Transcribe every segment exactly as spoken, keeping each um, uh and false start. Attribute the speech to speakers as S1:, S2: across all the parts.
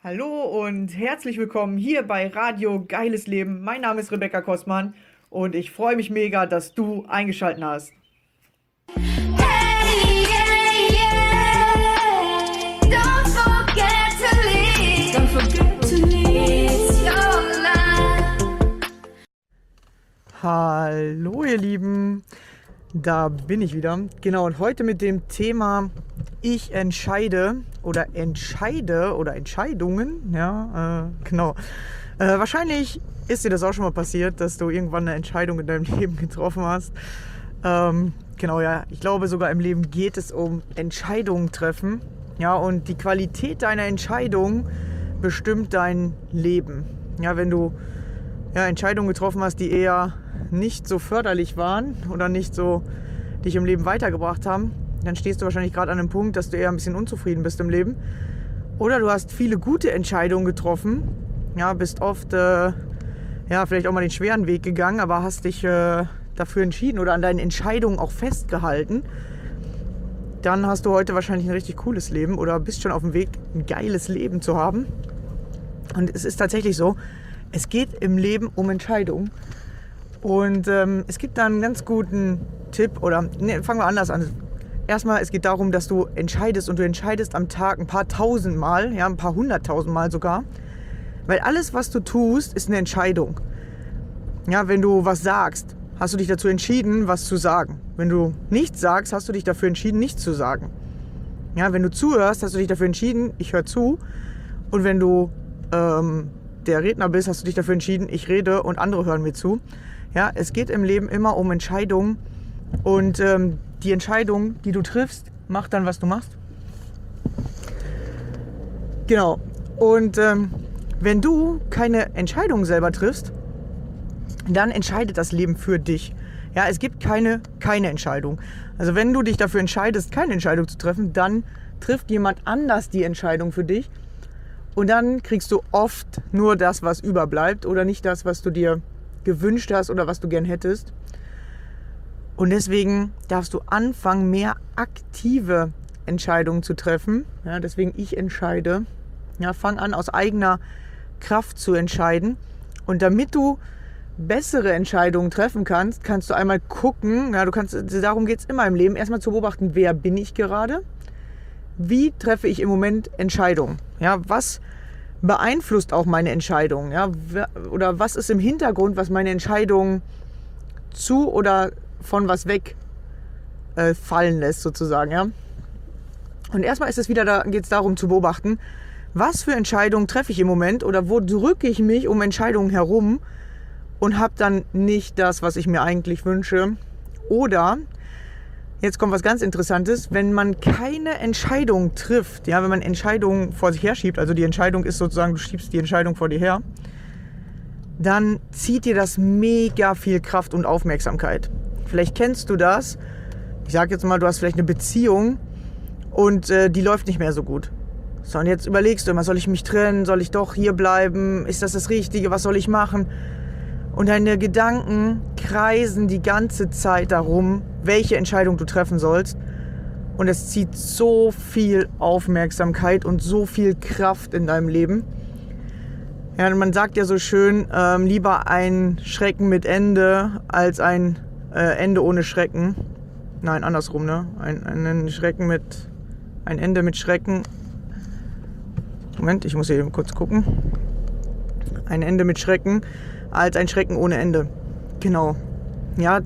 S1: Hallo und herzlich willkommen hier bei Radio Geiles Leben. Mein Name ist Rebecca Kostmann und ich freue mich mega, dass du eingeschaltet hast.
S2: Hey, yeah, yeah. Don't forget to leave. Don't forget to leave. It's your life.
S1: Hallo ihr Lieben, da bin ich wieder. Genau, und heute mit dem Thema Ich entscheide oder entscheide oder Entscheidungen. Ja, äh, genau. Äh, wahrscheinlich ist dir das auch schon mal passiert, dass du irgendwann eine Entscheidung in deinem Leben getroffen hast. Ähm, genau, ja. Ich glaube, sogar im Leben geht es um Entscheidungen treffen. Ja, und die Qualität deiner Entscheidung bestimmt dein Leben. Ja, wenn du ja, Entscheidungen getroffen hast, die eher nicht so förderlich waren oder nicht so dich im Leben weitergebracht haben, dann stehst du wahrscheinlich gerade an einem Punkt, dass du eher ein bisschen unzufrieden bist im Leben. Oder du hast viele gute Entscheidungen getroffen, ja, bist oft äh, ja, vielleicht auch mal den schweren Weg gegangen, aber hast dich äh, dafür entschieden oder an deinen Entscheidungen auch festgehalten. Dann hast du heute wahrscheinlich ein richtig cooles Leben oder bist schon auf dem Weg, ein geiles Leben zu haben. Und es ist tatsächlich so, es geht im Leben um Entscheidungen. Und ähm, es gibt da einen ganz guten Tipp, oder ne, fangen wir anders an. Erstmal, es geht darum, dass du entscheidest und du entscheidest am Tag ein paar tausend Mal, ja, ein paar hunderttausend Mal sogar. Weil alles, was du tust, ist eine Entscheidung. Ja, wenn du was sagst, hast du dich dazu entschieden, was zu sagen. Wenn du nichts sagst, hast du dich dafür entschieden, nichts zu sagen. Ja, wenn du zuhörst, hast du dich dafür entschieden, ich höre zu. Und wenn du ähm, der Redner bist, hast du dich dafür entschieden, ich rede und andere hören mir zu. Ja, es geht im Leben immer um Entscheidungen und ähm, die Entscheidung, die du triffst, macht dann, was du machst. Genau. Und ähm, wenn du keine Entscheidung selber triffst, dann entscheidet das Leben für dich. Ja, es gibt keine, keine Entscheidung. Also wenn du dich dafür entscheidest, keine Entscheidung zu treffen, dann trifft jemand anders die Entscheidung für dich. Und dann kriegst du oft nur das, was überbleibt oder nicht das, was du dir gewünscht hast oder was du gern hättest. Und deswegen darfst du anfangen, mehr aktive Entscheidungen zu treffen. Ja, deswegen ich entscheide. Ja, fang an, aus eigener Kraft zu entscheiden. Und damit du bessere Entscheidungen treffen kannst, kannst du einmal gucken, ja, du kannst, darum geht es immer im Leben, erstmal zu beobachten, wer bin ich gerade? Wie treffe ich im Moment Entscheidungen? Ja, was beeinflusst auch meine Entscheidungen? Ja, oder was ist im Hintergrund, was meine Entscheidungen zu oder von was weg äh, fallen lässt, sozusagen. Ja? Und erstmal ist es wieder, da geht es darum zu beobachten, was für Entscheidungen treffe ich im Moment oder wo drücke ich mich um Entscheidungen herum und habe dann nicht das, was ich mir eigentlich wünsche. Oder, jetzt kommt was ganz Interessantes, wenn man keine Entscheidung trifft, ja, wenn man Entscheidungen vor sich her schiebt, also die Entscheidung ist sozusagen, du schiebst die Entscheidung vor dir her, dann zieht dir das mega viel Kraft und Aufmerksamkeit. Vielleicht kennst du das. Ich sage jetzt mal, du hast vielleicht eine Beziehung und äh, die läuft nicht mehr so gut. So, und jetzt überlegst du immer, soll ich mich trennen? Soll ich doch hier bleiben? Ist das das Richtige? Was soll ich machen? Und deine Gedanken kreisen die ganze Zeit darum, welche Entscheidung du treffen sollst. Und es zieht so viel Aufmerksamkeit und so viel Kraft in deinem Leben. Ja, man sagt ja so schön, ähm, lieber ein Schrecken mit Ende als ein äh, Ende ohne Schrecken. Nein, andersrum, ne? Ein, ein Schrecken mit, ein Ende mit Schrecken. Moment, ich muss hier eben kurz gucken. Ein Ende mit Schrecken als ein Schrecken ohne Ende. Genau. Ja,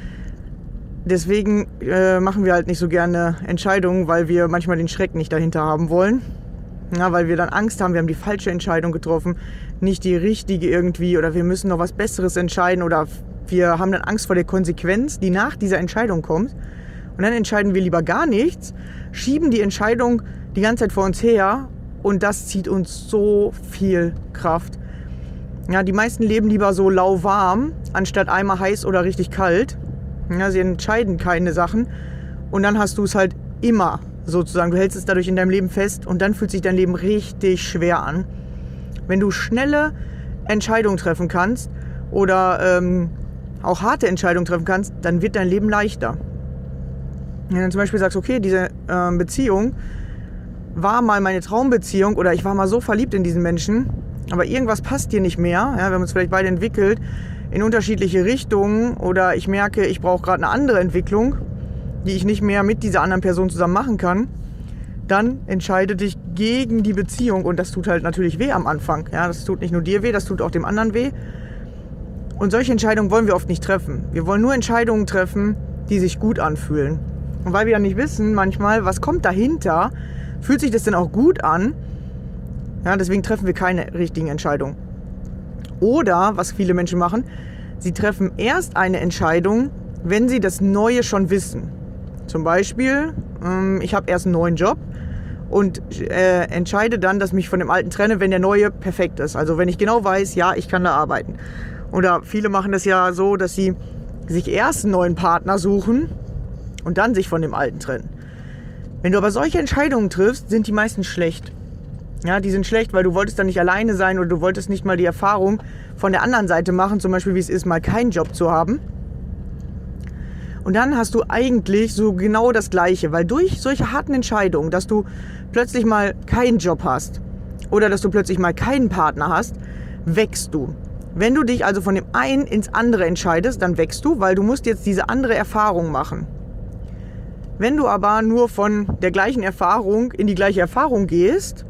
S1: deswegen äh, machen wir halt nicht so gerne Entscheidungen, weil wir manchmal den Schrecken nicht dahinter haben wollen. Ja, weil wir dann Angst haben, wir haben die falsche Entscheidung getroffen, nicht die richtige irgendwie, oder wir müssen noch was Besseres entscheiden, oder wir haben dann Angst vor der Konsequenz, die nach dieser Entscheidung kommt. Und dann entscheiden wir lieber gar nichts, schieben die Entscheidung die ganze Zeit vor uns her und das zieht uns so viel Kraft. Ja, die meisten leben lieber so lauwarm, anstatt einmal heiß oder richtig kalt. Ja, sie entscheiden keine Sachen und dann hast du es halt immer sozusagen. Du hältst es dadurch in deinem Leben fest und dann fühlt sich dein Leben richtig schwer an. Wenn du schnelle Entscheidungen treffen kannst oder ähm, auch harte Entscheidungen treffen kannst, dann wird dein Leben leichter. Wenn du zum Beispiel sagst, okay, diese äh, Beziehung, war mal meine Traumbeziehung oder ich war mal so verliebt in diesen Menschen, aber irgendwas passt hier nicht mehr. Ja, wir haben uns vielleicht beide entwickelt in unterschiedliche Richtungen oder ich merke, ich brauche gerade eine andere Entwicklung, die ich nicht mehr mit dieser anderen Person zusammen machen kann. Dann entscheide dich gegen die Beziehung und das tut halt natürlich weh am Anfang. Ja, das tut nicht nur dir weh, das tut auch dem anderen weh. Und solche Entscheidungen wollen wir oft nicht treffen. Wir wollen nur Entscheidungen treffen, die sich gut anfühlen. Und weil wir ja nicht wissen manchmal, was kommt dahinter, fühlt sich das denn auch gut an? Ja, deswegen treffen wir keine richtigen Entscheidungen. Oder, was viele Menschen machen, sie treffen erst eine Entscheidung, wenn sie das Neue schon wissen. Zum Beispiel, ähm, ich habe erst einen neuen Job und äh, entscheide dann, dass ich mich von dem alten trenne, wenn der neue perfekt ist. Also wenn ich genau weiß, ja, ich kann da arbeiten. Oder viele machen das ja so, dass sie sich erst einen neuen Partner suchen und dann sich von dem alten trennen. Wenn du aber solche Entscheidungen triffst, sind die meistens schlecht. Ja, die sind schlecht, weil du wolltest dann nicht alleine sein oder du wolltest nicht mal die Erfahrung von der anderen Seite machen, zum Beispiel wie es ist, mal keinen Job zu haben. Und dann hast du eigentlich so genau das Gleiche, weil durch solche harten Entscheidungen, dass du plötzlich mal keinen Job hast oder dass du plötzlich mal keinen Partner hast, wächst du. Wenn du dich also von dem einen ins andere entscheidest, dann wächst du, weil du musst jetzt diese andere Erfahrung machen. Wenn du aber nur von der gleichen Erfahrung in die gleiche Erfahrung gehst,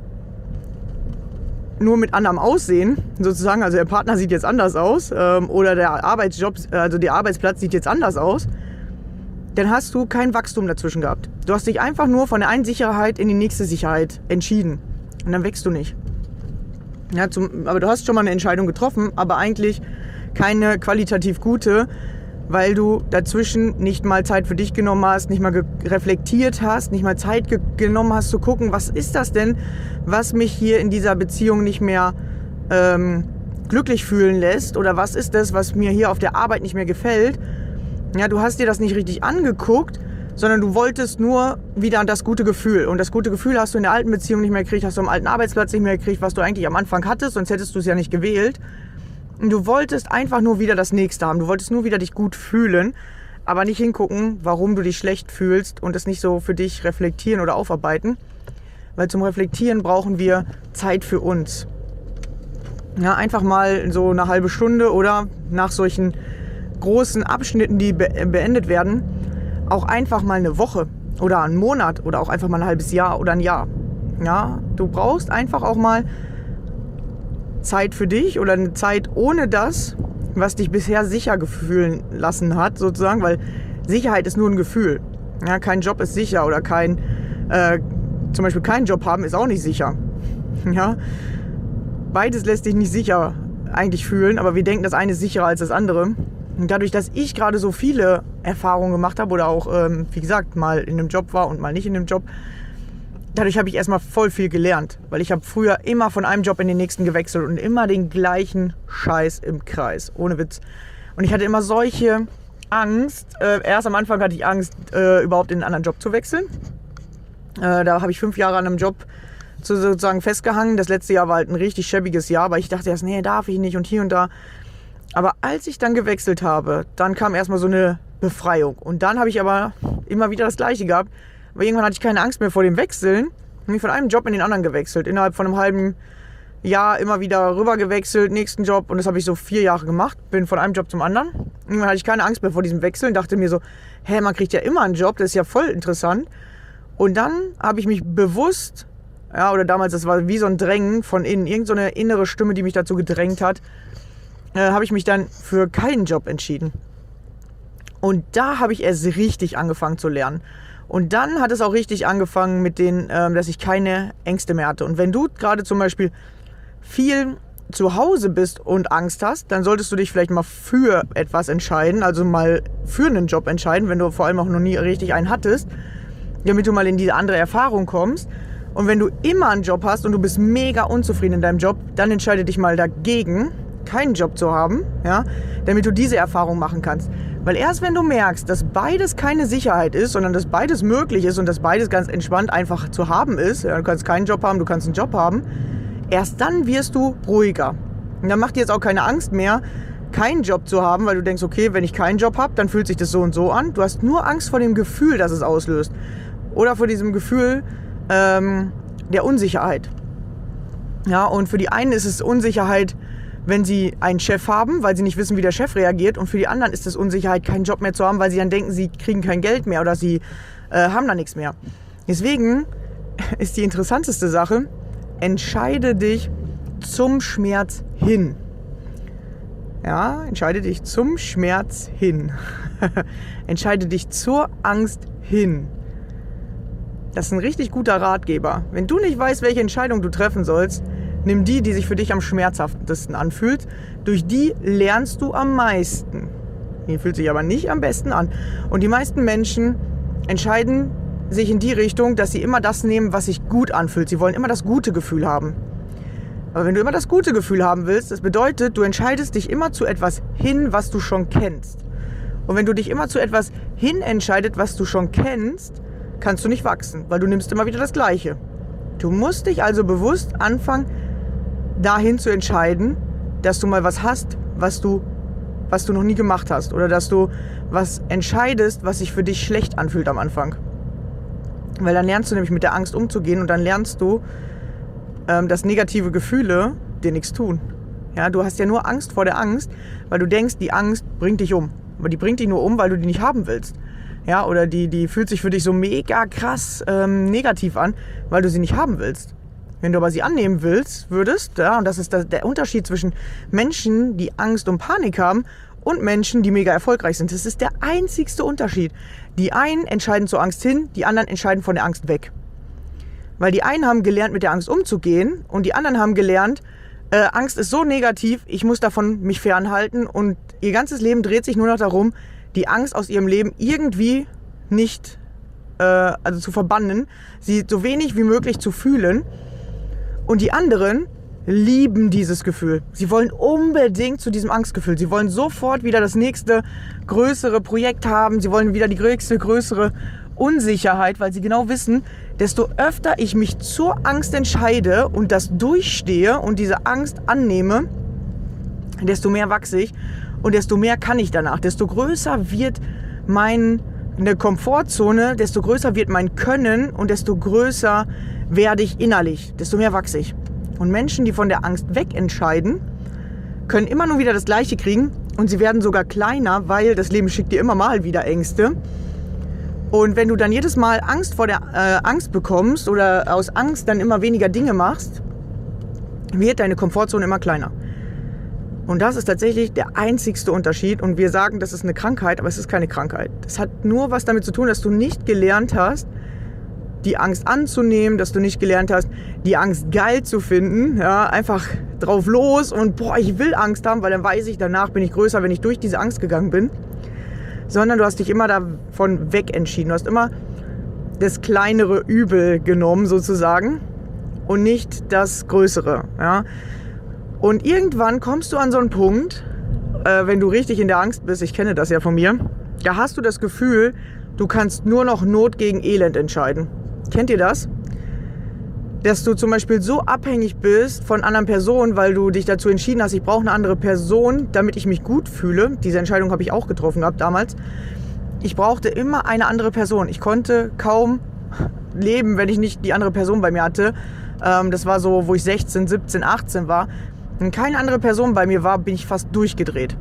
S1: nur mit anderem Aussehen, sozusagen, also der Partner sieht jetzt anders aus ähm, oder der Arbeitsjob, also der Arbeitsplatz sieht jetzt anders aus, dann hast du kein Wachstum dazwischen gehabt. Du hast dich einfach nur von der einen Sicherheit in die nächste Sicherheit entschieden und dann wächst du nicht. Ja, zum, aber du hast schon mal eine Entscheidung getroffen, aber eigentlich keine qualitativ gute, weil du dazwischen nicht mal Zeit für dich genommen hast, nicht mal reflektiert hast, nicht mal Zeit ge- genommen hast zu gucken, was ist das denn, was mich hier in dieser Beziehung nicht mehr ähm, glücklich fühlen lässt oder was ist das, was mir hier auf der Arbeit nicht mehr gefällt. Ja, du hast dir das nicht richtig angeguckt, sondern du wolltest nur wieder das gute Gefühl. Und das gute Gefühl hast du in der alten Beziehung nicht mehr gekriegt, hast du am alten Arbeitsplatz nicht mehr gekriegt, was du eigentlich am Anfang hattest, sonst hättest du es ja nicht gewählt. Und du wolltest einfach nur wieder das Nächste haben. Du wolltest nur wieder dich gut fühlen, aber nicht hingucken, warum du dich schlecht fühlst und es nicht so für dich reflektieren oder aufarbeiten. Weil zum Reflektieren brauchen wir Zeit für uns. Ja, einfach mal so eine halbe Stunde oder nach solchen großen Abschnitten, die be- beendet werden, auch einfach mal eine Woche oder einen Monat oder auch einfach mal ein halbes Jahr oder ein Jahr. Ja, du brauchst einfach auch mal Zeit für dich oder eine Zeit ohne das, was dich bisher sicher gefühlen lassen hat, sozusagen, weil Sicherheit ist nur ein Gefühl. Ja, kein Job ist sicher oder kein, äh, zum Beispiel keinen Job haben ist auch nicht sicher. Ja, beides lässt dich nicht sicher eigentlich fühlen, aber wir denken, das eine ist sicherer als das andere. Und dadurch, dass ich gerade so viele Erfahrungen gemacht habe oder auch, ähm, wie gesagt, mal in einem Job war und mal nicht in einem Job, dadurch habe ich erstmal voll viel gelernt, weil ich habe früher immer von einem Job in den nächsten gewechselt und immer den gleichen Scheiß im Kreis, ohne Witz. Und ich hatte immer solche Angst, äh, erst am Anfang hatte ich Angst, äh, überhaupt in einen anderen Job zu wechseln. Äh, da habe ich fünf Jahre an einem Job zu, sozusagen festgehangen. Das letzte Jahr war halt ein richtig schäbiges Jahr, weil ich dachte erst, nee, darf ich nicht und hier und da. Aber als ich dann gewechselt habe, dann kam erstmal so eine Befreiung. Und dann habe ich aber immer wieder das Gleiche gehabt. Aber irgendwann hatte ich keine Angst mehr vor dem Wechseln. Bin ich von einem Job in den anderen gewechselt. Innerhalb von einem halben Jahr immer wieder rüber gewechselt, nächsten Job. Und das habe ich so vier Jahre gemacht. Bin von einem Job zum anderen. Irgendwann hatte ich keine Angst mehr vor diesem Wechseln. Dachte mir so, hä, man kriegt ja immer einen Job. Das ist ja voll interessant. Und dann habe ich mich bewusst, ja, oder damals, das war wie so ein Drängen von innen, irgend so eine innere Stimme, die mich dazu gedrängt hat, äh, habe ich mich dann für keinen Job entschieden. Und da habe ich erst richtig angefangen zu lernen. Und dann hat es auch richtig angefangen mit den, ähm, dass ich keine Ängste mehr hatte. Und wenn du gerade zum Beispiel viel zu Hause bist und Angst hast, dann solltest du dich vielleicht mal für etwas entscheiden, also mal für einen Job entscheiden, wenn du vor allem auch noch nie richtig einen hattest, damit du mal in diese andere Erfahrung kommst. Und wenn du immer einen Job hast und du bist mega unzufrieden in deinem Job, dann entscheide dich mal dagegen, keinen Job zu haben, ja, damit du diese Erfahrung machen kannst. Weil erst wenn du merkst, dass beides keine Sicherheit ist, sondern dass beides möglich ist und dass beides ganz entspannt einfach zu haben ist, ja, du kannst keinen Job haben, du kannst einen Job haben, erst dann wirst du ruhiger. Und dann macht dir jetzt auch keine Angst mehr, keinen Job zu haben, weil du denkst, okay, wenn ich keinen Job habe, dann fühlt sich das so und so an. Du hast nur Angst vor dem Gefühl, das es auslöst. Oder vor diesem Gefühl, ähm, der Unsicherheit. Ja, und für die einen ist es Unsicherheit, wenn sie einen Chef haben, weil sie nicht wissen, wie der Chef reagiert. Und für die anderen ist es Unsicherheit, keinen Job mehr zu haben, weil sie dann denken, sie kriegen kein Geld mehr oder sie äh, haben da nichts mehr. Deswegen ist die interessanteste Sache, entscheide dich zum Schmerz hin. Ja, entscheide dich zum Schmerz hin. Entscheide dich zur Angst hin. Das ist ein richtig guter Ratgeber. Wenn du nicht weißt, welche Entscheidung du treffen sollst, nimm die, die sich für dich am schmerzhaftesten anfühlt. Durch die lernst du am meisten. Die fühlt sich aber nicht am besten an. Und die meisten Menschen entscheiden sich in die Richtung, dass sie immer das nehmen, was sich gut anfühlt. Sie wollen immer das gute Gefühl haben. Aber wenn du immer das gute Gefühl haben willst, das bedeutet, du entscheidest dich immer zu etwas hin, was du schon kennst. Und wenn du dich immer zu etwas hin entscheidest, was du schon kennst, kannst du nicht wachsen, weil du nimmst immer wieder das Gleiche. Du musst dich also bewusst anfangen, dahin zu entscheiden, dass du mal was hast, was du, was du noch nie gemacht hast. Oder dass du was entscheidest, was sich für dich schlecht anfühlt am Anfang. Weil dann lernst du nämlich mit der Angst umzugehen und dann lernst du, ähm, dass negative Gefühle dir nichts tun. Ja, du hast ja nur Angst vor der Angst, weil du denkst, die Angst bringt dich um. Aber die bringt dich nur um, weil du die nicht haben willst. Ja, oder die, die fühlt sich für dich so mega krass ähm, negativ an, weil du sie nicht haben willst. Wenn du aber sie annehmen willst, würdest, ja, und das ist der, der Unterschied zwischen Menschen, die Angst und Panik haben, und Menschen, die mega erfolgreich sind. Das ist der einzigste Unterschied. Die einen entscheiden zur Angst hin, die anderen entscheiden von der Angst weg. Weil die einen haben gelernt, mit der Angst umzugehen, und die anderen haben gelernt, äh, Angst ist so negativ, ich muss davon mich fernhalten, und ihr ganzes Leben dreht sich nur noch darum, die Angst aus ihrem Leben irgendwie nicht äh, also zu verbannen, sie so wenig wie möglich zu fühlen. Und die anderen lieben dieses Gefühl. Sie wollen unbedingt zu diesem Angstgefühl. Sie wollen sofort wieder das nächste größere Projekt haben. Sie wollen wieder die nächste größere Unsicherheit, weil sie genau wissen, desto öfter ich mich zur Angst entscheide und das durchstehe und diese Angst annehme, desto mehr wachse ich und desto mehr kann ich danach. Desto größer wird meine Komfortzone, desto größer wird mein Können und desto größer werde ich innerlich, desto mehr wachse ich. Und Menschen, die von der Angst wegentscheiden, können immer nur wieder das Gleiche kriegen und sie werden sogar kleiner, weil das Leben schickt dir immer mal wieder Ängste. Und wenn du dann jedes Mal Angst vor der äh, Angst bekommst oder aus Angst dann immer weniger Dinge machst, wird deine Komfortzone immer kleiner. Und das ist tatsächlich der einzigste Unterschied. Und wir sagen, das ist eine Krankheit, aber es ist keine Krankheit. Das hat nur was damit zu tun, dass du nicht gelernt hast, die Angst anzunehmen, dass du nicht gelernt hast, die Angst geil zu finden. Ja, einfach drauf los und boah, ich will Angst haben, weil dann weiß ich, danach bin ich größer, wenn ich durch diese Angst gegangen bin. Sondern du hast dich immer davon weg entschieden. Du hast immer das kleinere Übel genommen sozusagen und nicht das größere. Ja. Und irgendwann kommst du an so einen Punkt, äh, wenn du richtig in der Angst bist, ich kenne das ja von mir, da hast du das Gefühl, du kannst nur noch Not gegen Elend entscheiden. Kennt ihr das? Dass du zum Beispiel so abhängig bist von anderen Personen, weil du dich dazu entschieden hast, ich brauche eine andere Person, damit ich mich gut fühle. Diese Entscheidung habe ich auch getroffen gehabt damals. Ich brauchte immer eine andere Person. Ich konnte kaum leben, wenn ich nicht die andere Person bei mir hatte. Ähm, das war so, wo ich sechzehn, siebzehn, achtzehn war. Wenn keine andere Person bei mir war, bin ich fast durchgedreht.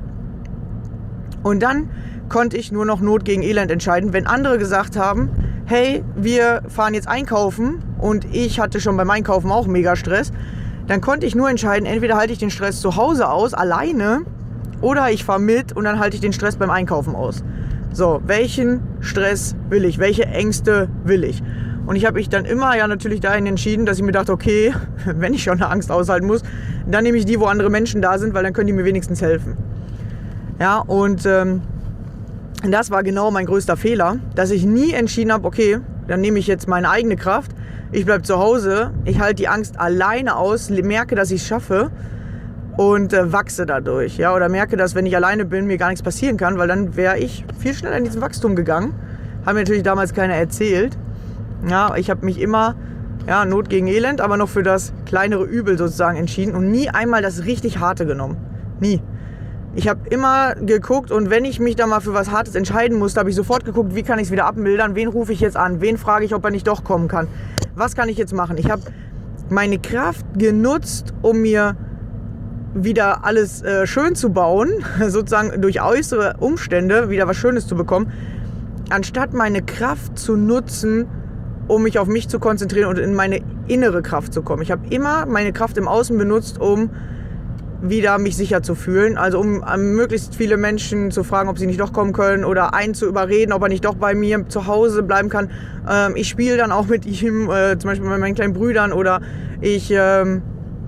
S1: Und dann konnte ich nur noch Not gegen Elend entscheiden, wenn andere gesagt haben, hey, wir fahren jetzt einkaufen und ich hatte schon beim Einkaufen auch mega Stress, dann konnte ich nur entscheiden, entweder halte ich den Stress zu Hause aus, alleine, oder ich fahre mit und dann halte ich den Stress beim Einkaufen aus. So, welchen Stress will ich? Welche Ängste will ich? Und ich habe mich dann immer ja natürlich dahin entschieden, dass ich mir dachte, okay, wenn ich schon eine Angst aushalten muss, dann nehme ich die, wo andere Menschen da sind, weil dann können die mir wenigstens helfen. Ja, und ähm, das war genau mein größter Fehler, dass ich nie entschieden habe, okay, dann nehme ich jetzt meine eigene Kraft, ich bleibe zu Hause, ich halte die Angst alleine aus, merke, dass ich es schaffe und äh, wachse dadurch. Ja, oder merke, dass wenn ich alleine bin, mir gar nichts passieren kann, weil dann wäre ich viel schneller in diesen Wachstum gegangen. Hat mir natürlich damals keiner erzählt. Ja, ich habe mich immer, ja, Not gegen Elend, aber noch für das kleinere Übel sozusagen entschieden und nie einmal das richtig Harte genommen. Nie. Ich habe immer geguckt und wenn ich mich da mal für was Hartes entscheiden musste, habe ich sofort geguckt, wie kann ich es wieder abmildern, wen rufe ich jetzt an, wen frage ich, ob er nicht doch kommen kann, was kann ich jetzt machen? Ich habe meine Kraft genutzt, um mir wieder alles äh, schön zu bauen, sozusagen durch äußere Umstände wieder was Schönes zu bekommen, anstatt meine Kraft zu nutzen, um mich auf mich zu konzentrieren und in meine innere Kraft zu kommen. Ich habe immer meine Kraft im Außen benutzt, um wieder mich sicher zu fühlen. Also um ähm, möglichst viele Menschen zu fragen, ob sie nicht doch kommen können oder einen zu überreden, ob er nicht doch bei mir zu Hause bleiben kann. Ähm, ich spiele dann auch mit ihm, äh, zum Beispiel mit meinen kleinen Brüdern, oder ich, ähm,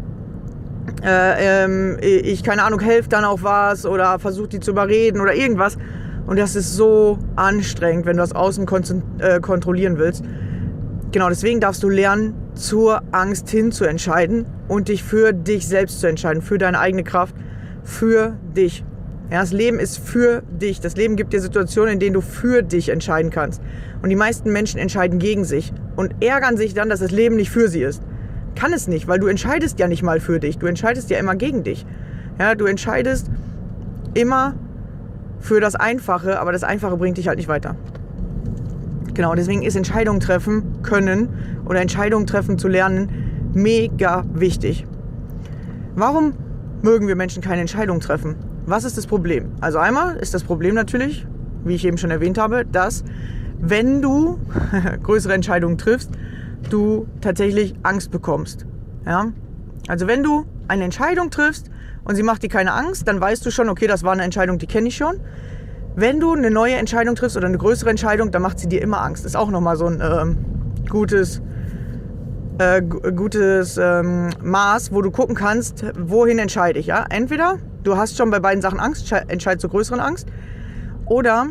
S1: äh, ähm, ich keine Ahnung, helfe dann auch was oder versuche die zu überreden oder irgendwas. Und das ist so anstrengend, wenn du das Außen kon- äh, kontrollieren willst. Genau, deswegen darfst du lernen, zur Angst hin zu entscheiden und dich für dich selbst zu entscheiden, für deine eigene Kraft, für dich. Ja, das Leben ist für dich. Das Leben gibt dir Situationen, in denen du für dich entscheiden kannst. Und die meisten Menschen entscheiden gegen sich und ärgern sich dann, dass das Leben nicht für sie ist. Kann es nicht, weil du entscheidest ja nicht mal für dich. Du entscheidest ja immer gegen dich. Ja, du entscheidest immer für das Einfache, aber das Einfache bringt dich halt nicht weiter. Genau, deswegen ist Entscheidungen treffen können oder Entscheidungen treffen zu lernen mega wichtig. Warum mögen wir Menschen keine Entscheidungen treffen? Was ist das Problem? Also einmal ist das Problem natürlich, wie ich eben schon erwähnt habe, dass wenn du größere Entscheidungen triffst, du tatsächlich Angst bekommst. Ja? Also wenn du eine Entscheidung triffst und sie macht dir keine Angst, dann weißt du schon, okay, das war eine Entscheidung, die kenne ich schon. Wenn du eine neue Entscheidung triffst oder eine größere Entscheidung, dann macht sie dir immer Angst. Ist auch nochmal so ein ähm, gutes, äh, g- gutes ähm, Maß, wo du gucken kannst, wohin entscheide ich. Ja? Entweder du hast schon bei beiden Sachen Angst, entscheidest zur größeren Angst, oder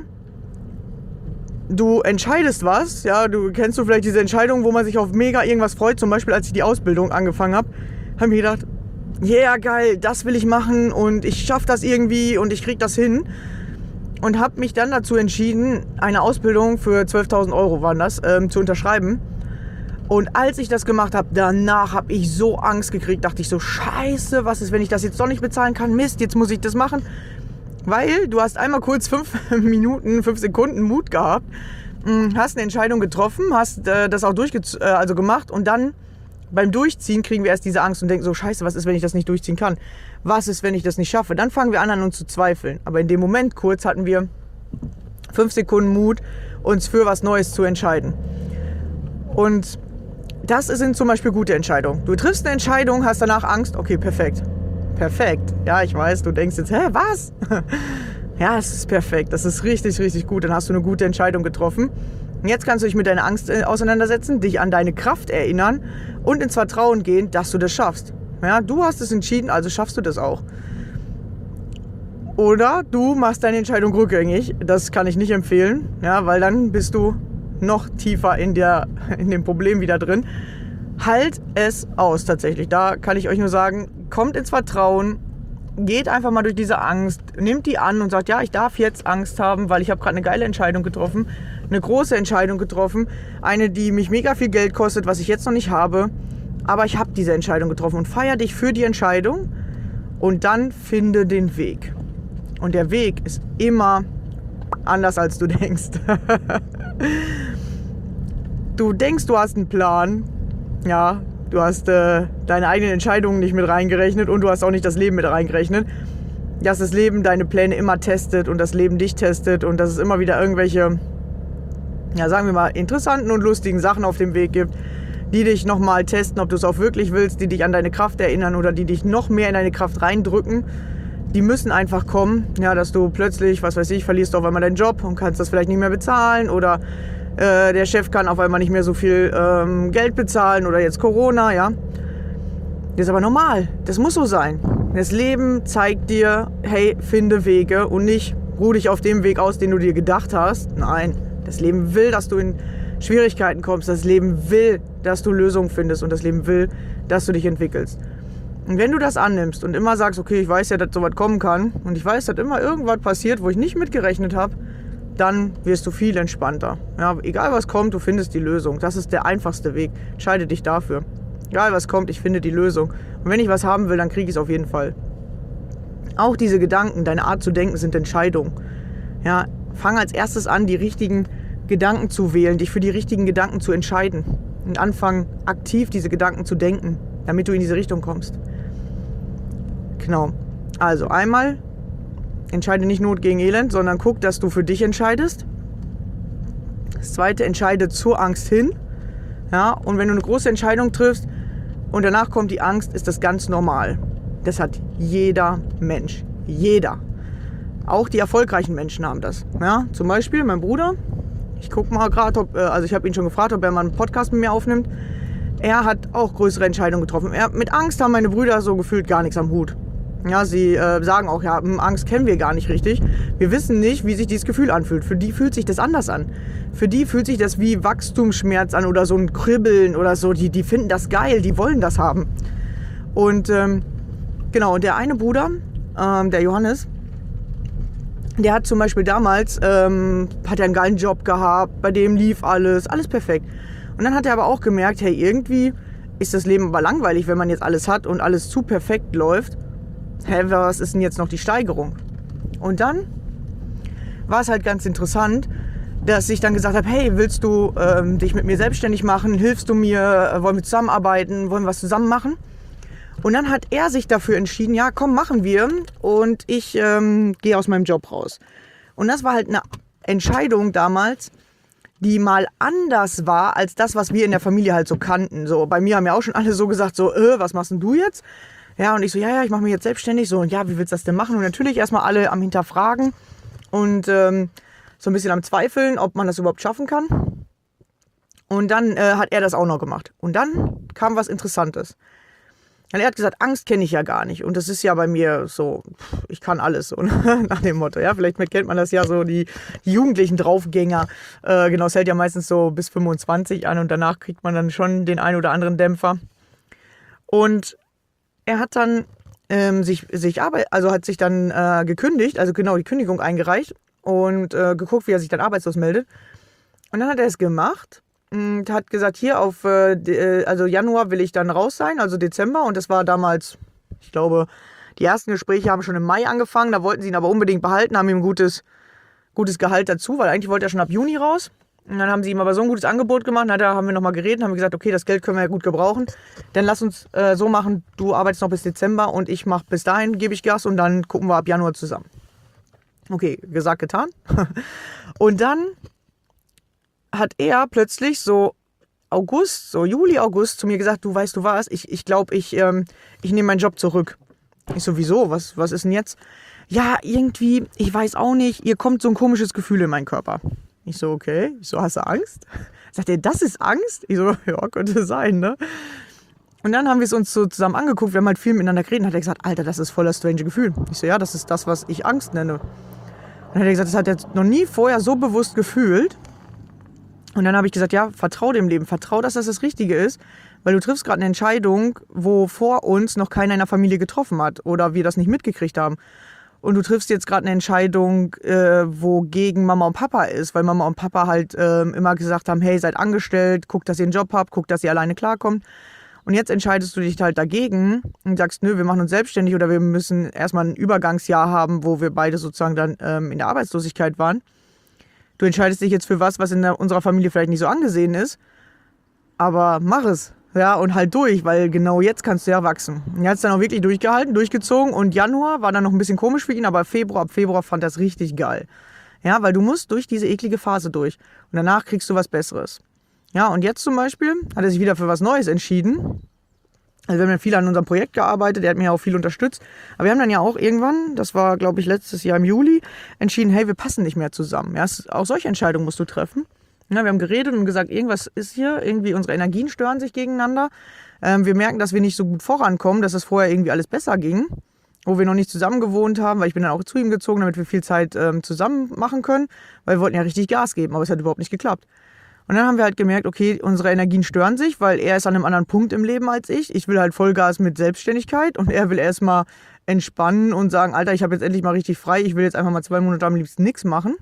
S1: du entscheidest was. Ja, du kennst du vielleicht diese Entscheidung, wo man sich auf mega irgendwas freut. Zum Beispiel, als ich die Ausbildung angefangen habe, habe ich mir gedacht, yeah, geil, das will ich machen und ich schaffe das irgendwie und ich krieg das hin. Und habe mich dann dazu entschieden, eine Ausbildung für zwölftausend Euro waren das, ähm, zu unterschreiben. Und als ich das gemacht habe, danach habe ich so Angst gekriegt, dachte ich so, scheiße, was ist, wenn ich das jetzt doch nicht bezahlen kann? Mist, jetzt muss ich das machen. Weil du hast einmal kurz fünf Minuten, fünf Sekunden Mut gehabt, hast eine Entscheidung getroffen, hast äh, das auch durchge- äh, also gemacht und dann beim Durchziehen kriegen wir erst diese Angst und denken so, scheiße, was ist, wenn ich das nicht durchziehen kann? Was ist, wenn ich das nicht schaffe? Dann fangen wir an, an uns zu zweifeln. Aber in dem Moment kurz hatten wir fünf Sekunden Mut, uns für was Neues zu entscheiden. Und das sind zum Beispiel gute Entscheidungen. Du triffst eine Entscheidung, hast danach Angst, okay, perfekt. Perfekt. Ja, ich weiß, du denkst jetzt, hä, was? Ja, es ist perfekt. Das ist richtig, richtig gut. Dann hast du eine gute Entscheidung getroffen. Und jetzt kannst du dich mit deiner Angst auseinandersetzen, dich an deine Kraft erinnern und ins Vertrauen gehen, dass du das schaffst. Ja, du hast es entschieden, also schaffst du das auch. Oder du machst deine Entscheidung rückgängig. Das kann ich nicht empfehlen, ja, weil dann bist du noch tiefer in, der, in dem Problem wieder drin. Halt es aus tatsächlich. Da kann ich euch nur sagen, kommt ins Vertrauen, geht einfach mal durch diese Angst, nimmt die an und sagt, ja, ich darf jetzt Angst haben, weil ich habe gerade eine geile Entscheidung getroffen, eine große Entscheidung getroffen, eine, die mich mega viel Geld kostet, was ich jetzt noch nicht habe, aber ich habe diese Entscheidung getroffen und feier dich für die Entscheidung und dann finde den Weg. Und der Weg ist immer anders, als du denkst. Du denkst, du hast einen Plan, ja, du hast äh, deine eigenen Entscheidungen nicht mit reingerechnet und du hast auch nicht das Leben mit reingerechnet. Dass das Leben deine Pläne immer testet und das Leben dich testet und dass es immer wieder irgendwelche, ja, sagen wir mal, interessanten und lustigen Sachen auf dem Weg gibt, die dich nochmal testen, ob du es auch wirklich willst, die dich an deine Kraft erinnern oder die dich noch mehr in deine Kraft reindrücken. Die müssen einfach kommen, ja, dass du plötzlich, was weiß ich, verlierst auf einmal deinen Job und kannst das vielleicht nicht mehr bezahlen oder äh, der Chef kann auf einmal nicht mehr so viel ähm, Geld bezahlen oder jetzt Corona, ja. Das ist aber normal, das muss so sein. Das Leben zeigt dir, hey, finde Wege und nicht ruh dich auf dem Weg aus, den du dir gedacht hast. Nein, das Leben will, dass du in Schwierigkeiten kommst. Das Leben will, dass du Lösungen findest und das Leben will, dass du dich entwickelst. Und wenn du das annimmst und immer sagst, okay, ich weiß ja, dass sowas kommen kann und ich weiß, dass immer irgendwas passiert, wo ich nicht mitgerechnet habe, dann wirst du viel entspannter. Ja, egal was kommt, du findest die Lösung. Das ist der einfachste Weg. Entscheide dich dafür. Egal was kommt, ich finde die Lösung. Und wenn ich was haben will, dann kriege ich es auf jeden Fall. Auch diese Gedanken, deine Art zu denken, sind Entscheidungen. Ja, fang als erstes an, die richtigen Gedanken zu wählen, dich für die richtigen Gedanken zu entscheiden. und anfangen, aktiv diese Gedanken zu denken, damit du in diese Richtung kommst. Genau. Also einmal, entscheide nicht Not gegen Elend, sondern guck, dass du für dich entscheidest. Das zweite, entscheide zur Angst hin. Ja, und wenn du eine große Entscheidung triffst und danach kommt die Angst, ist das ganz normal. Das hat jeder Mensch. Jeder. Auch die erfolgreichen Menschen haben das. Ja, zum Beispiel mein Bruder. Ich gucke mal gerade, ob, also ich habe ihn schon gefragt, ob er mal einen Podcast mit mir aufnimmt. Er hat auch größere Entscheidungen getroffen. Er, mit Angst haben meine Brüder so gefühlt gar nichts am Hut. Ja, sie äh, sagen auch, ja, Angst kennen wir gar nicht richtig. Wir wissen nicht, wie sich dieses Gefühl anfühlt. Für die fühlt sich das anders an. Für die fühlt sich das wie Wachstumsschmerz an oder so ein Kribbeln oder so. Die, die finden das geil, die wollen das haben. Und ähm, genau, und der eine Bruder, ähm, der Johannes, der hat zum Beispiel damals, ähm, hat er einen geilen Job gehabt, bei dem lief alles, alles perfekt. Und dann hat er aber auch gemerkt, hey, irgendwie ist das Leben aber langweilig, wenn man jetzt alles hat und alles zu perfekt läuft. Hä, was ist denn jetzt noch die Steigerung? Und dann war es halt ganz interessant, dass ich dann gesagt habe, hey, willst du ähm, dich mit mir selbstständig machen? Hilfst du mir? Wollen wir zusammenarbeiten? Wollen wir was zusammen machen? Und dann hat er sich dafür entschieden, ja, komm, machen wir. Und ich ähm, gehe aus meinem Job raus. Und das war halt eine Entscheidung damals, die mal anders war als das, was wir in der Familie halt so kannten. So, bei mir haben ja auch schon alle so gesagt, so, äh, was machst denn du jetzt? Ja, und ich so, ja, ja, ich mache mich jetzt selbstständig. So, und ja, wie willst du das denn machen? Und natürlich erstmal alle am Hinterfragen und ähm, so ein bisschen am Zweifeln, ob man das überhaupt schaffen kann. Und dann äh, hat er das auch noch gemacht. Und dann kam was Interessantes. Und er hat gesagt, Angst kenne ich ja gar nicht. Und das ist ja bei mir so, ich kann alles, so, nach dem Motto. Ja, vielleicht kennt man das ja so, die, die jugendlichen Draufgänger. Äh, genau, es hält ja meistens so bis fünfundzwanzig an und danach kriegt man dann schon den einen oder anderen Dämpfer. Und er hat dann ähm, sich, sich Arbeit, also hat sich dann äh, gekündigt, also genau die Kündigung eingereicht und äh, geguckt, wie er sich dann arbeitslos meldet. Und dann hat er es gemacht und hat gesagt, hier auf äh, also Januar will ich dann raus sein, also Dezember. Und das war damals, ich glaube, die ersten Gespräche haben schon im Mai angefangen. Da wollten sie ihn aber unbedingt behalten, haben ihm ein gutes, gutes Gehalt dazu, weil eigentlich wollte er schon ab Juni raus. Und dann haben sie ihm aber so ein gutes Angebot gemacht. Da haben wir nochmal geredet, haben gesagt, okay, das Geld können wir ja gut gebrauchen. Dann lass uns äh, so machen, du arbeitest noch bis Dezember und ich mache bis dahin, gebe ich Gas und dann gucken wir ab Januar zusammen. Okay, gesagt, getan. Und dann hat er plötzlich so August, so Juli, August zu mir gesagt, du weißt du was, ich glaube, ich, glaub, ich, ähm, ich nehme meinen Job zurück. Ich so, wieso? Was, was ist denn jetzt? Ja, irgendwie, ich weiß auch nicht, ihr kommt so ein komisches Gefühl in meinen Körper. Ich so, okay. Ich so, hast du Angst? Sagt er, das ist Angst? Ich so, ja, könnte sein, ne? Und dann haben wir es uns so zusammen angeguckt, wir haben halt viel miteinander geredet und hat er gesagt, Alter, das ist voll das strange Gefühl. Ich so, ja, das ist das, was ich Angst nenne. Und dann hat er gesagt, das hat er noch nie vorher so bewusst gefühlt. Und dann habe ich gesagt, ja, vertrau dem Leben, vertrau, dass das das Richtige ist, weil du triffst gerade eine Entscheidung, wo vor uns noch keiner in der Familie getroffen hat oder wir das nicht mitgekriegt haben. Und du triffst jetzt gerade eine Entscheidung, äh, wo gegen Mama und Papa ist, weil Mama und Papa halt äh, immer gesagt haben, hey, seid angestellt, guckt, dass ihr einen Job habt, guckt, dass ihr alleine klarkommt. Und jetzt entscheidest du dich halt dagegen und sagst, nö, wir machen uns selbstständig oder wir müssen erstmal ein Übergangsjahr haben, wo wir beide sozusagen dann ähm, in der Arbeitslosigkeit waren. Du entscheidest dich jetzt für was, was in der, unserer Familie vielleicht nicht so angesehen ist, aber mach es. Ja, und halt durch, weil genau jetzt kannst du ja wachsen. Er hat es dann auch wirklich durchgehalten, durchgezogen und Januar war dann noch ein bisschen komisch für ihn, aber Februar, ab Februar fand er es richtig geil. Ja, weil du musst durch diese eklige Phase durch und danach kriegst du was Besseres. Ja, und jetzt zum Beispiel hat er sich wieder für was Neues entschieden. Also wir haben ja viel an unserem Projekt gearbeitet, er hat mir ja auch viel unterstützt. Aber wir haben dann ja auch irgendwann, das war glaube ich letztes Jahr im Juli, entschieden, hey, wir passen nicht mehr zusammen. Ja, auch solche Entscheidungen musst du treffen. Ja, wir haben geredet und gesagt, irgendwas ist hier, irgendwie unsere Energien stören sich gegeneinander. Ähm, wir merken, dass wir nicht so gut vorankommen, dass es vorher irgendwie alles besser ging, wo wir noch nicht zusammen gewohnt haben, weil ich bin dann auch zu ihm gezogen, damit wir viel Zeit ähm, zusammen machen können, weil wir wollten ja richtig Gas geben, aber es hat überhaupt nicht geklappt. Und dann haben wir halt gemerkt, okay, unsere Energien stören sich, weil er ist an einem anderen Punkt im Leben als ich. Ich will halt Vollgas mit Selbstständigkeit und er will erstmal entspannen und sagen, Alter, ich habe jetzt endlich mal richtig frei, ich will jetzt einfach mal zwei Monate am liebsten nichts machen.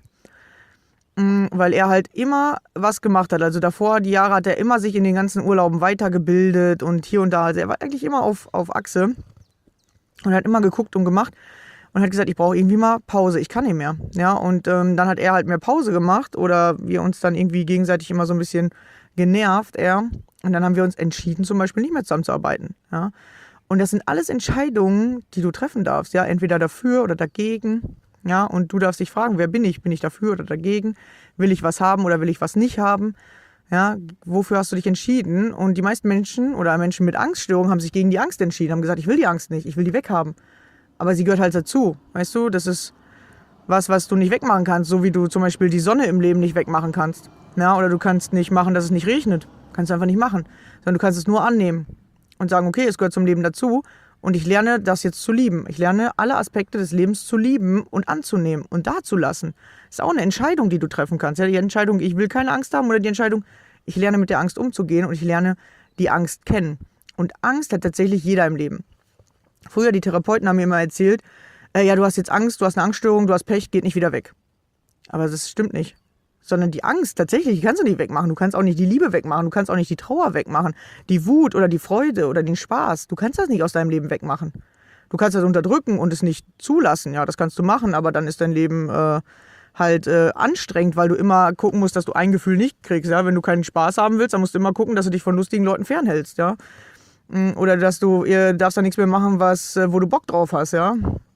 S1: Weil er halt immer was gemacht hat. Also davor, die Jahre, hat er immer sich in den ganzen Urlauben weitergebildet und hier und da. Also er war eigentlich immer auf, auf Achse und hat immer geguckt und gemacht und hat gesagt, ich brauche irgendwie mal Pause, ich kann nicht mehr. Ja, und ähm, dann hat er halt mehr Pause gemacht oder wir uns dann irgendwie gegenseitig immer so ein bisschen genervt eher. Und dann haben wir uns entschieden, zum Beispiel nicht mehr zusammenzuarbeiten. Ja? Und das sind alles Entscheidungen, die du treffen darfst. Ja? Entweder dafür oder dagegen. Ja? Und du darfst dich fragen, wer bin ich? Bin ich dafür oder dagegen? Will ich was haben oder will ich was nicht haben? Ja? Wofür hast du dich entschieden? Und die meisten Menschen oder Menschen mit Angststörungen haben sich gegen die Angst entschieden. Haben gesagt, ich will die Angst nicht, ich will die weghaben. Aber sie gehört halt dazu. Weißt du, das ist was, was du nicht wegmachen kannst. So wie du zum Beispiel die Sonne im Leben nicht wegmachen kannst. Ja? Oder du kannst nicht machen, dass es nicht regnet. Kannst du einfach nicht machen, sondern du kannst es nur annehmen und sagen, okay, es gehört zum Leben dazu und ich lerne das jetzt zu lieben. Ich lerne alle Aspekte des Lebens zu lieben und anzunehmen und dazulassen. Das ist auch eine Entscheidung, die du treffen kannst. Ja, die Entscheidung, ich will keine Angst haben oder die Entscheidung, ich lerne mit der Angst umzugehen und ich lerne die Angst kennen. Und Angst hat tatsächlich jeder im Leben. Früher, die Therapeuten haben mir immer erzählt, äh, ja, du hast jetzt Angst, du hast eine Angststörung, du hast Pech, geht nicht wieder weg. Aber das stimmt nicht. Sondern die Angst, tatsächlich, die kannst du nicht wegmachen. Du kannst auch nicht die Liebe wegmachen. Du kannst auch nicht die Trauer wegmachen. Die Wut oder die Freude oder den Spaß. Du kannst das nicht aus deinem Leben wegmachen. Du kannst das unterdrücken und es nicht zulassen. Ja, das kannst du machen, aber dann ist dein Leben äh, halt äh, anstrengend, weil du immer gucken musst, dass du ein Gefühl nicht kriegst. Ja? Wenn du keinen Spaß haben willst, dann musst du immer gucken, dass du dich von lustigen Leuten fernhältst. Ja? Oder dass du, ihr darfst da nichts mehr machen, was, wo du Bock drauf hast. Ja?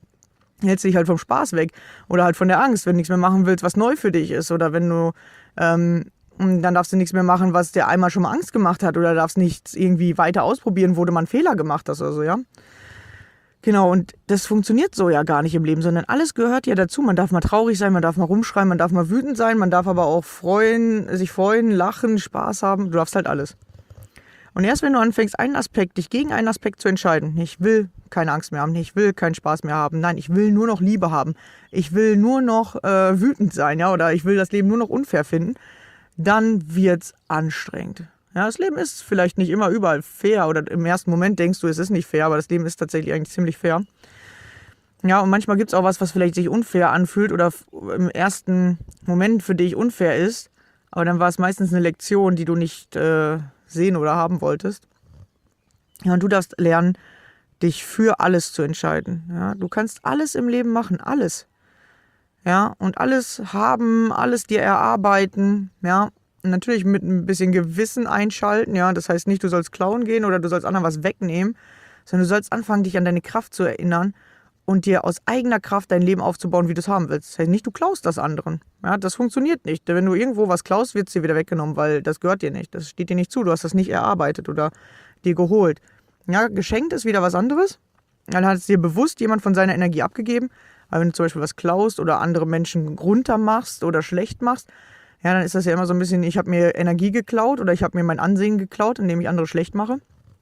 S1: Hältst dich halt vom Spaß weg oder halt von der Angst, wenn du nichts mehr machen willst, was neu für dich ist oder wenn du, ähm, dann darfst du nichts mehr machen, was dir einmal schon mal Angst gemacht hat oder darfst nichts irgendwie weiter ausprobieren, wo du mal einen Fehler gemacht hast oder so, ja. Genau, und das funktioniert so ja gar nicht im Leben, sondern alles gehört ja dazu. Man darf mal traurig sein, man darf mal rumschreien, man darf mal wütend sein, man darf aber auch freuen, sich freuen, lachen, Spaß haben, du darfst halt alles. Und erst wenn du anfängst, einen Aspekt, dich gegen einen Aspekt zu entscheiden, ich will keine Angst mehr haben, ich will keinen Spaß mehr haben, nein, ich will nur noch Liebe haben, ich will nur noch äh, wütend sein, ja, oder ich will das Leben nur noch unfair finden, dann wird's anstrengend. Ja, das Leben ist vielleicht nicht immer überall fair oder im ersten Moment denkst du, es ist nicht fair, aber das Leben ist tatsächlich eigentlich ziemlich fair. Ja, und manchmal gibt's auch was, was vielleicht sich unfair anfühlt oder im ersten Moment für dich unfair ist, aber dann war es meistens eine Lektion, die du nicht äh, sehen oder haben wolltest. Ja, und du darfst lernen, dich für alles zu entscheiden. Ja, du kannst alles im Leben machen, alles. Ja, und alles haben, alles dir erarbeiten. Ja, und natürlich mit ein bisschen Gewissen einschalten. Ja, das heißt nicht, du sollst klauen gehen oder du sollst anderen was wegnehmen, sondern du sollst anfangen, dich an deine Kraft zu erinnern und dir aus eigener Kraft dein Leben aufzubauen, wie du es haben willst. Das heißt nicht, du klaust das anderen. Ja, das funktioniert nicht. Wenn du irgendwo was klaust, wird es dir wieder weggenommen, weil das gehört dir nicht. Das steht dir nicht zu. Du hast das nicht erarbeitet oder dir geholt. Ja, geschenkt ist wieder was anderes. Dann hat es dir bewusst jemand von seiner Energie abgegeben. Aber wenn du zum Beispiel was klaust oder andere Menschen runter machst oder schlecht machst, ja, dann ist das ja immer so ein bisschen, ich habe mir Energie geklaut oder ich habe mir mein Ansehen geklaut, indem ich andere schlecht mache.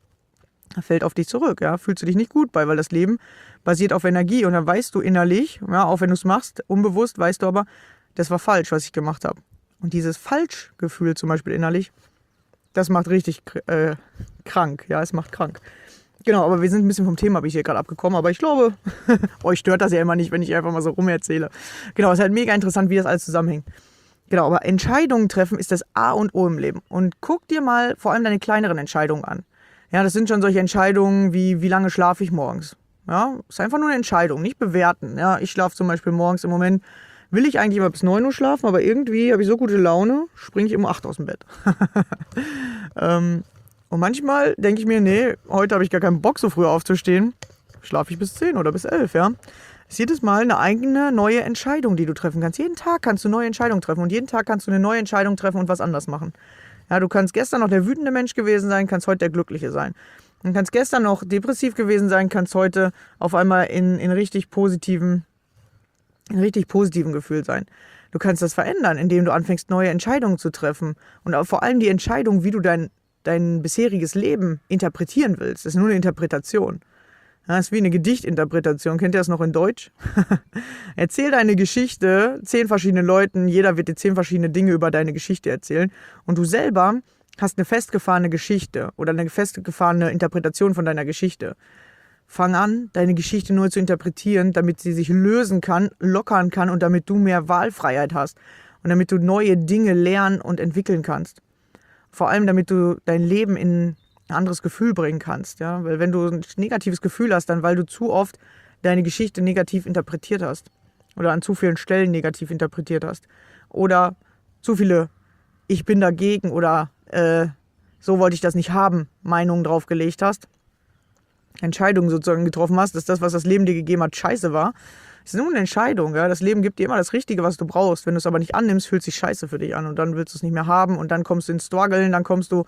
S1: Fällt auf dich zurück, ja, fühlst du dich nicht gut bei, weil das Leben basiert auf Energie und dann weißt du innerlich, ja, auch wenn du es machst, unbewusst weißt du aber, das war falsch, was ich gemacht habe. Und dieses Falschgefühl zum Beispiel innerlich, das macht richtig äh, krank, ja, es macht krank. Genau, aber wir sind ein bisschen vom Thema, bin ich hier gerade abgekommen, aber ich glaube, euch stört das ja immer nicht, wenn ich einfach mal so rum erzähle. Genau, es ist halt mega interessant, wie das alles zusammenhängt. Genau, aber Entscheidungen treffen ist das A und O im Leben. Und guck dir mal vor allem deine kleineren Entscheidungen an. Ja, das sind schon solche Entscheidungen wie, wie lange schlafe ich morgens. Ja, ist einfach nur eine Entscheidung, nicht bewerten. Ja, ich schlafe zum Beispiel morgens im Moment, will ich eigentlich immer bis neun Uhr schlafen, aber irgendwie habe ich so gute Laune, springe ich um acht aus dem Bett. ähm, und manchmal denke ich mir, nee, heute habe ich gar keinen Bock, so früh aufzustehen, schlafe ich bis zehn oder bis elf, ja. Ist jedes Mal eine eigene neue Entscheidung, die du treffen kannst. Jeden Tag kannst du neue Entscheidungen treffen und jeden Tag kannst du eine neue Entscheidung treffen und was anders machen. Ja, du kannst gestern noch der wütende Mensch gewesen sein, kannst heute der glückliche sein. Du kannst gestern noch depressiv gewesen sein, kannst heute auf einmal in, in richtig positiven, in richtig positiven Gefühl sein. Du kannst das verändern, indem du anfängst, neue Entscheidungen zu treffen. Und auch vor allem die Entscheidung, wie du dein, dein bisheriges Leben interpretieren willst. Das ist nur eine Interpretation. Das ist wie eine Gedichtinterpretation. Kennt ihr das noch in Deutsch? Erzähl deine Geschichte zehn verschiedenen Leuten. Jeder wird dir zehn verschiedene Dinge über deine Geschichte erzählen. Und du selber hast eine festgefahrene Geschichte oder eine festgefahrene Interpretation von deiner Geschichte. Fang an, deine Geschichte neu zu interpretieren, damit sie sich lösen kann, lockern kann und damit du mehr Wahlfreiheit hast. Und damit du neue Dinge lernen und entwickeln kannst. Vor allem, damit du dein Leben in ein anderes Gefühl bringen kannst. Ja? Weil wenn du ein negatives Gefühl hast, dann weil du zu oft deine Geschichte negativ interpretiert hast. Oder an zu vielen Stellen negativ interpretiert hast. Oder zu viele Ich bin dagegen oder äh, so wollte ich das nicht haben, Meinungen draufgelegt hast, Entscheidungen sozusagen getroffen hast, dass das, was das Leben dir gegeben hat, scheiße war. Es ist nur eine Entscheidung. Ja? Das Leben gibt dir immer das Richtige, was du brauchst. Wenn du es aber nicht annimmst, fühlt es sich scheiße für dich an und dann willst du es nicht mehr haben und dann kommst du ins Struggeln, dann kommst du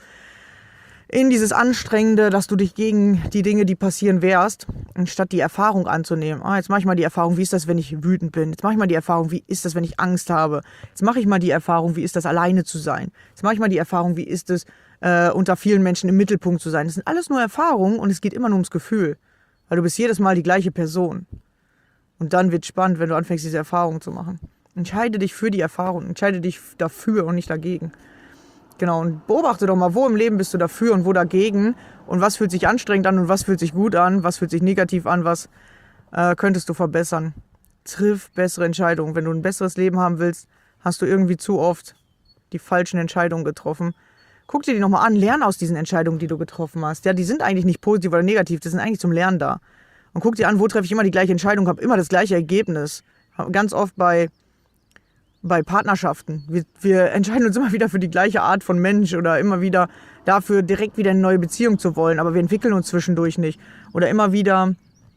S1: in dieses Anstrengende, dass du dich gegen die Dinge, die passieren, wehrst, anstatt die Erfahrung anzunehmen. Ah, jetzt mache ich mal die Erfahrung, wie ist das, wenn ich wütend bin? Jetzt mache ich mal die Erfahrung, wie ist das, wenn ich Angst habe? Jetzt mache ich mal die Erfahrung, wie ist das, alleine zu sein? Jetzt mache ich mal die Erfahrung, wie ist es, äh, unter vielen Menschen im Mittelpunkt zu sein? Das sind alles nur Erfahrungen und es geht immer nur ums Gefühl. Weil du bist jedes Mal die gleiche Person. Und dann wird es spannend, wenn du anfängst, diese Erfahrung zu machen. Entscheide dich für die Erfahrung, entscheide dich dafür und nicht dagegen. Genau, und beobachte doch mal, wo im Leben bist du dafür und wo dagegen und was fühlt sich anstrengend an und was fühlt sich gut an, was fühlt sich negativ an, was äh, könntest du verbessern. Triff bessere Entscheidungen. Wenn du ein besseres Leben haben willst, hast du irgendwie zu oft die falschen Entscheidungen getroffen. Guck dir die nochmal an, lerne aus diesen Entscheidungen, die du getroffen hast. Ja, die sind eigentlich nicht positiv oder negativ, die sind eigentlich zum Lernen da. Und guck dir an, wo treffe ich immer die gleiche Entscheidung, habe immer das gleiche Ergebnis. Ganz oft bei bei Partnerschaften. Wir, wir entscheiden uns immer wieder für die gleiche Art von Mensch oder immer wieder dafür, direkt wieder eine neue Beziehung zu wollen, aber wir entwickeln uns zwischendurch nicht. Oder immer wieder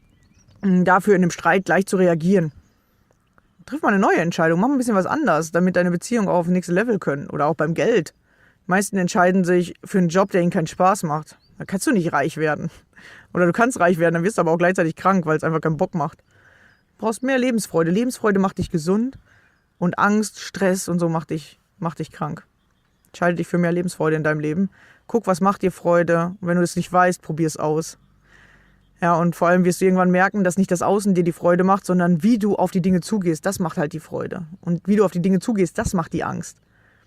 S1: dafür, in einem Streit gleich zu reagieren. Triff mal eine neue Entscheidung, mach ein bisschen was anders, damit deine Beziehungen auch auf das nächste Level können. Oder auch beim Geld. Die meisten entscheiden sich für einen Job, der ihnen keinen Spaß macht. Da kannst du nicht reich werden. Oder du kannst reich werden, dann wirst du aber auch gleichzeitig krank, weil es einfach keinen Bock macht. Du brauchst mehr Lebensfreude. Lebensfreude macht dich gesund. Und Angst, Stress und so macht dich, macht dich krank. Entscheide dich für mehr Lebensfreude in deinem Leben. Guck, was macht dir Freude. Und wenn du das nicht weißt, probier es aus. Ja, und vor allem wirst du irgendwann merken, dass nicht das Außen dir die Freude macht, sondern wie du auf die Dinge zugehst, das macht halt die Freude. Und wie du auf die Dinge zugehst, das macht die Angst.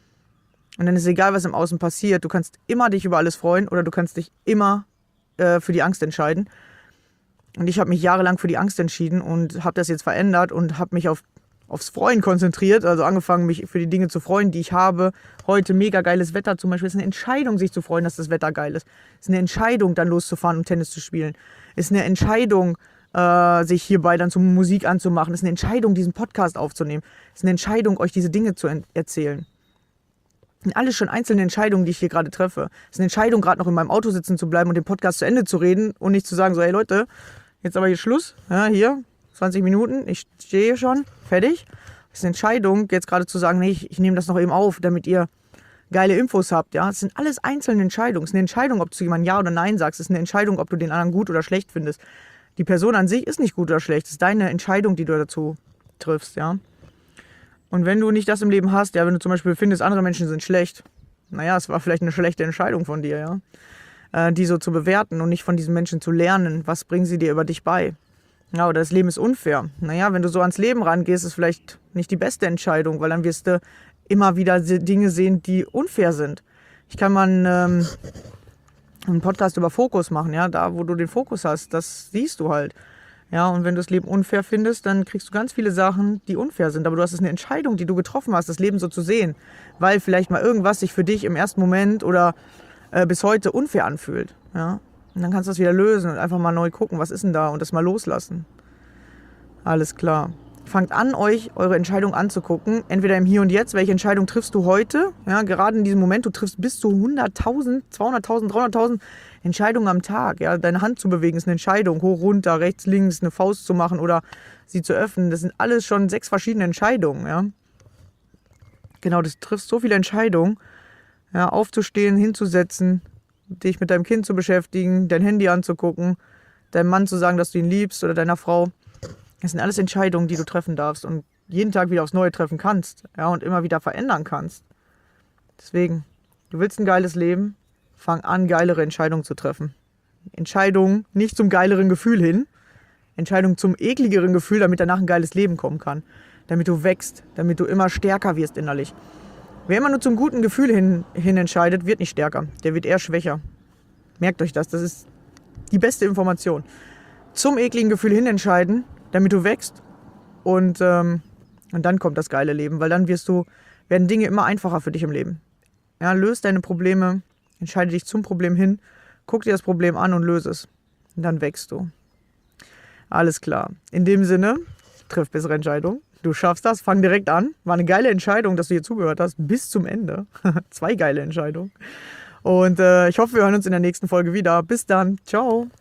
S1: Und dann ist es egal, was im Außen passiert. Du kannst immer dich über alles freuen oder du kannst dich immer äh, für die Angst entscheiden. Und ich habe mich jahrelang für die Angst entschieden und habe das jetzt verändert und habe mich auf aufs Freuen konzentriert, also angefangen, mich für die Dinge zu freuen, die ich habe. Heute mega geiles Wetter zum Beispiel. Es ist eine Entscheidung, sich zu freuen, dass das Wetter geil ist. Es ist eine Entscheidung, dann loszufahren und Tennis zu spielen. Es ist eine Entscheidung, äh, sich hierbei dann zur Musik anzumachen. Es ist eine Entscheidung, diesen Podcast aufzunehmen. Es ist eine Entscheidung, euch diese Dinge zu en- erzählen. Das sind alles schon einzelne Entscheidungen, die ich hier gerade treffe. Es ist eine Entscheidung, gerade noch in meinem Auto sitzen zu bleiben und den Podcast zu Ende zu reden und nicht zu sagen, so, hey Leute, jetzt aber hier Schluss, ja, hier, zwanzig Minuten, ich stehe hier schon, fertig. Das ist eine Entscheidung, jetzt gerade zu sagen, nee, ich, ich nehme das noch eben auf, damit ihr geile Infos habt. Ja? Das sind alles einzelne Entscheidungen. Es ist eine Entscheidung, ob du zu jemandem Ja oder Nein sagst. Es ist eine Entscheidung, ob du den anderen gut oder schlecht findest. Die Person an sich ist nicht gut oder schlecht. Es ist deine Entscheidung, die du dazu triffst. Ja? Und wenn du nicht das im Leben hast, ja, wenn du zum Beispiel findest, andere Menschen sind schlecht, naja, es war vielleicht eine schlechte Entscheidung von dir, ja, äh, die so zu bewerten und nicht von diesen Menschen zu lernen. Was bringen sie dir über dich bei? Ja, oder das Leben ist unfair. Naja, wenn du so ans Leben rangehst, ist es vielleicht nicht die beste Entscheidung, weil dann wirst du immer wieder Dinge sehen, die unfair sind. Ich kann mal einen, ähm, einen Podcast über Fokus machen, ja, da wo du den Fokus hast, das siehst du halt. Ja, und wenn du das Leben unfair findest, dann kriegst du ganz viele Sachen, die unfair sind. Aber du hast es eine Entscheidung, die du getroffen hast, das Leben so zu sehen, weil vielleicht mal irgendwas sich für dich im ersten Moment oder äh, bis heute unfair anfühlt, ja. Und dann kannst du das wieder lösen und einfach mal neu gucken, was ist denn da und das mal loslassen. Alles klar. Fangt an, euch eure Entscheidung anzugucken. Entweder im Hier und Jetzt, welche Entscheidung triffst du heute? Ja, gerade in diesem Moment, du triffst bis zu hunderttausend, zweihunderttausend, dreihunderttausend Entscheidungen am Tag. Ja, deine Hand zu bewegen ist eine Entscheidung. Hoch, runter, rechts, links, eine Faust zu machen oder sie zu öffnen. Das sind alles schon sechs verschiedene Entscheidungen. Ja. Genau, das triffst so viele Entscheidungen. Ja, aufzustehen, hinzusetzen, dich mit deinem Kind zu beschäftigen, dein Handy anzugucken, deinem Mann zu sagen, dass du ihn liebst oder deiner Frau. Das sind alles Entscheidungen, die du treffen darfst und jeden Tag wieder aufs Neue treffen kannst, ja, und immer wieder verändern kannst. Deswegen, du willst ein geiles Leben, fang an, geilere Entscheidungen zu treffen. Entscheidungen nicht zum geileren Gefühl hin, Entscheidungen zum ekligeren Gefühl, damit danach ein geiles Leben kommen kann. Damit du wächst, damit du immer stärker wirst innerlich. Wer immer nur zum guten Gefühl hin, hin entscheidet, wird nicht stärker. Der wird eher schwächer. Merkt euch das, das ist die beste Information. Zum ekligen Gefühl hin entscheiden, damit du wächst und, ähm, und dann kommt das geile Leben, weil dann wirst du, werden Dinge immer einfacher für dich im Leben. Ja, löse deine Probleme, entscheide dich zum Problem hin, guck dir das Problem an und löse es. Und dann wächst du. Alles klar. In dem Sinne, triff bessere Entscheidungen. Du schaffst das, fang direkt an. War eine geile Entscheidung, dass du hier zugehört hast, bis zum Ende. Zwei geile Entscheidungen. Und äh, ich hoffe, wir hören uns in der nächsten Folge wieder. Bis dann. Ciao.